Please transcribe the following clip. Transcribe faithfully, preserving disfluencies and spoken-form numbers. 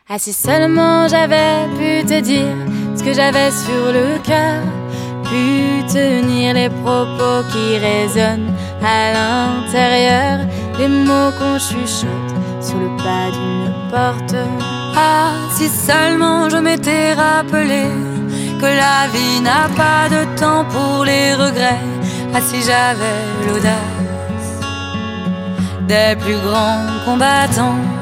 Ah, si seulement j'avais pu te dire ce que j'avais sur le cœur, pu tenir les propos qui résonnent à l'intérieur, les mots qu'on chuchote sur le pas d'une porte. Ah, si seulement je m'étais rappelé que la vie n'a pas de temps pour les regrets. Ah, si j'avais l'audace des plus grands combattants.